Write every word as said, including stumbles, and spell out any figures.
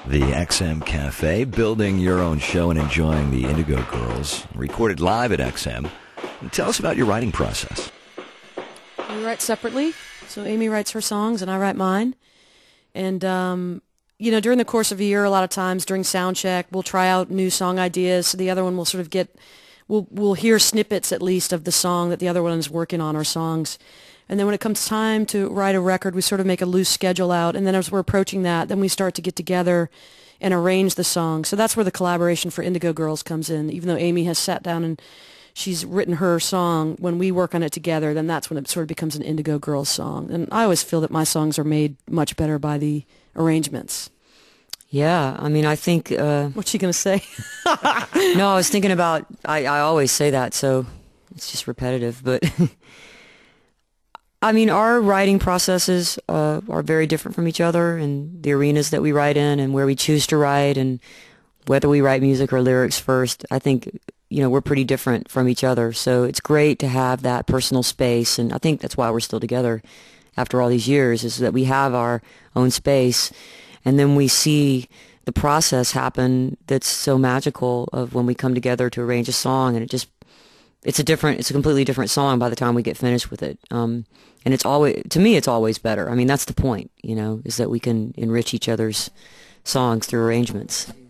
the X M Cafe, building your own show and enjoying the Indigo Girls, recorded live at X M. Tell us about your writing process. We write separately, so Amy writes her songs and I write mine. And, um, you know, during the course of a year, a lot of times during sound check, we'll try out new song ideas. So the other one will sort of get, we'll, we'll hear snippets at least of the song that the other one is working on, or songs. And then when it comes time to write a record, we sort of make a loose schedule out. And then as we're approaching that, then we start to get together and arrange the song. So that's where the collaboration for Indigo Girls comes in. Even though Amy has sat down and she's written her song, when we work on it together, then that's when it sort of becomes an Indigo Girls song. And I always feel that my songs are made much better by the arrangements. Yeah, I mean, I think... Uh, What's she going to say? No, I was thinking about... I, I always say that, so it's just repetitive, but... I mean, our writing processes uh, are very different from each other, and the arenas that we write in and where we choose to write and whether we write music or lyrics first. I think, you know, we're pretty different from each other, so it's great to have that personal space, and I think that's why we're still together after all these years, is that we have our own space, and then we see the process happen that's so magical of when we come together to arrange a song, and it just... It's a different, it's a completely different song by the time we get finished with it. Um, and it's always, to me, it's always better. I mean, that's the point, you know, is that we can enrich each other's songs through arrangements.